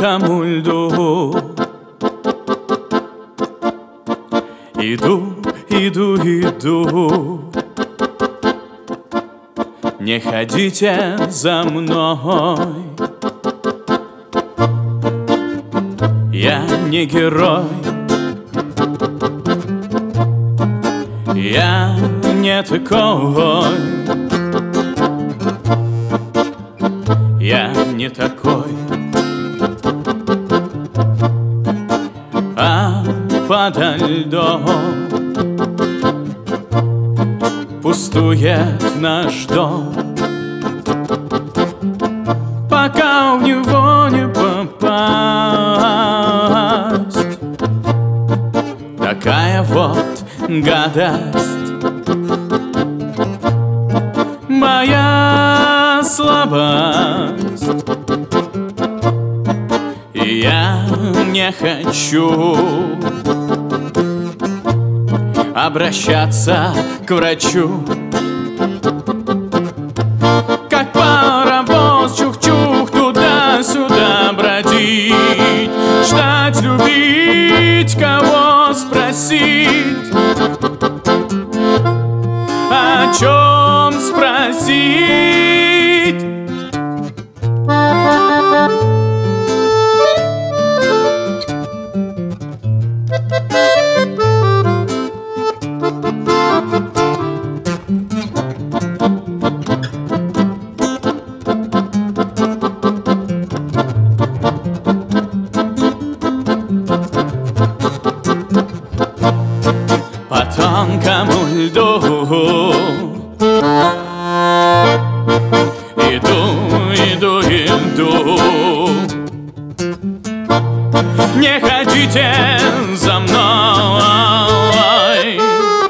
тонкому льду. Иду, иду, иду. Не ходите за мной. Я не герой. Я не такой. Я не такой. А подо льдом пустует наш дом, пока в него не попасть. Такая вот гадость. Моя слабость. И я не хочу обращаться к врачу. Как паровоз чух-чух туда-сюда бродить, ждать, любить, кого спросить, о чем спросить. По тонкому льду иду, иду, иду. Не ходите за мной.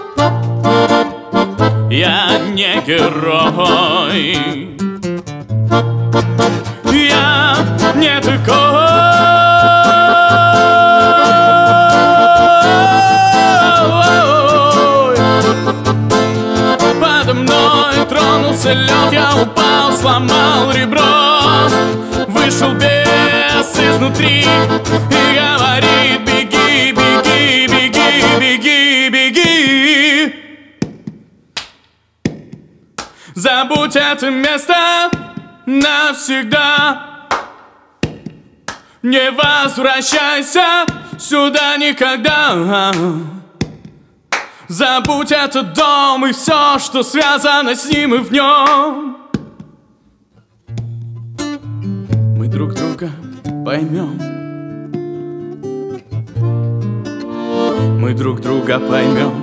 Я не герой. Я не такой. Подо мной тронулся лед, я упал, сломал ребро. Вышел бес изнутри и говорит: беги, беги, беги, беги, беги. Забудь это место навсегда. Не возвращайся сюда никогда. Забудь этот дом и все, что связано с ним и в нем. Мы друг друга поймем. Мы друг друга поймем.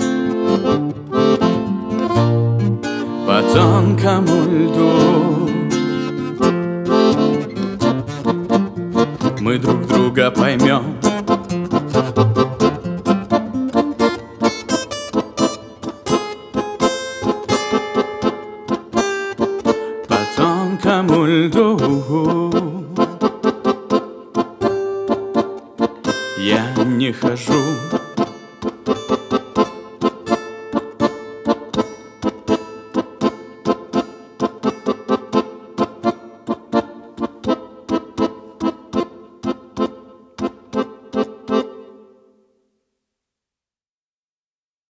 По тонкому льду мы друг друга поймем. По тонкому льду я не хожу.